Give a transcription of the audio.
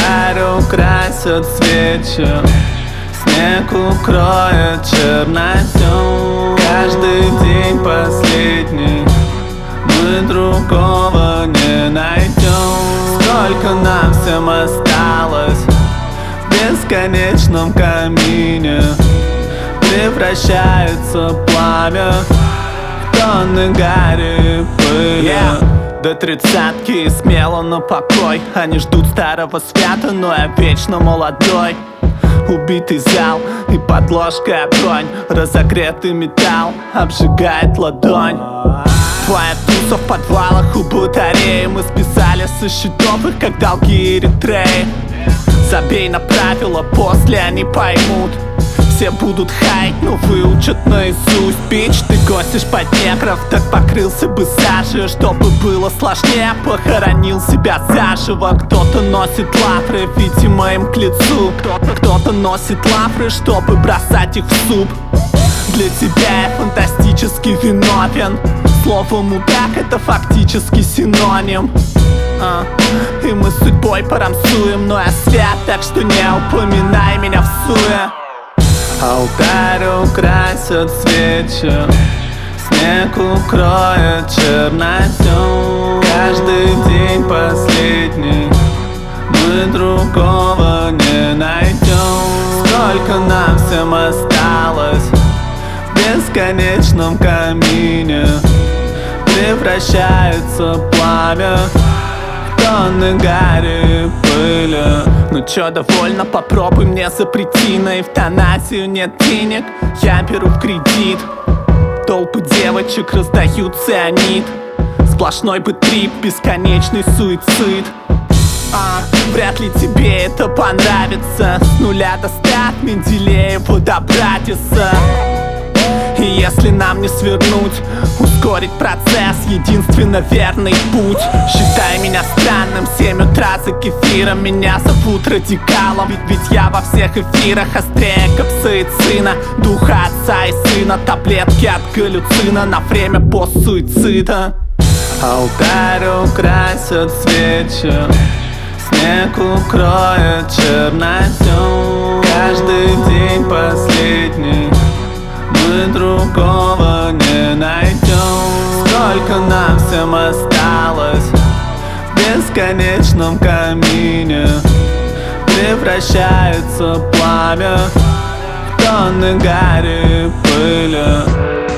алтарь украсят свечи, снег укроет черноту. Каждый день последний, мы другого не найдем. Сколько нам всем осталось в бесконечном камине, превращается пламя в тонны гари и пыли. До тридцатки смело на покой, они ждут старого свята, но я вечно молодой. Убитый зал и подложка бронь, разогретый металл обжигает ладонь. Твоя туса в подвалах у батареи, мы списали со счетов их, как долги Эритреи. Забей на правила, после они поймут. Все будут хаять, но выучат наизусть. Бич, ты гостишь под негров, так покрылся бы сажей. Чтобы было сложнее, похоронил себя заживо. Кто-то носит лавры, видимо им к лицу. Кто-то носит лавры, чтобы бросать их в суп. Для тебя я фантастически виновен. Слово мудак — это фактически синоним. И мы с судьбой порамсуем, но я свят, так что не упоминай меня в суе. Алтарь украсят свечи, снег укроет черноту. Каждый день последний, мы другого не найдем. Сколько нам всем осталось в бесконечном камине, превращается пламя в тонны гари и пыли. Ну чё, довольно, попробуй мне запрети. На эвтаназию нет денег, я беру в кредит. Толпы девочек раздают цианид. Сплошной бы трип, бесконечный суицид. Вряд ли тебе это понравится. С нуля до 100 Менделееву добратиться. И если нам не свернуть, ускорить процесс — единственно верный путь. Считай меня странным, 7 утра за кефиром. Меня зовут радикалом, ведь я во всех эфирах острее капсаицина. Духа отца и сына, таблетки от галлюцина на время постсуицида. Алтарь украсят свечи, снег укроет черноту. Каждый день последний, мы другого не найдем. Сколько нам всем осталось в бесконечном камине, превращается пламя в тонны гари и пыли.